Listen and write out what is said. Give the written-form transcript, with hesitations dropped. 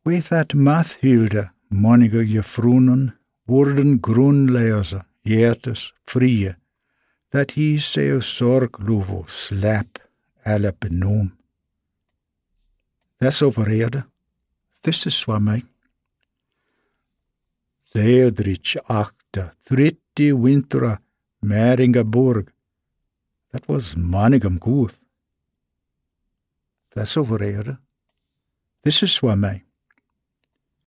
With that Mathilde, monige juffrouwen, worden grondlezer, jeertes, vrije, dat hij seu zorgloevo slap, alle benoem. Das overrede, this is wat mij. Theodrich achter, 30 winter, Meringeborg, dat was manigem goed. Das overrede, this is wat mij.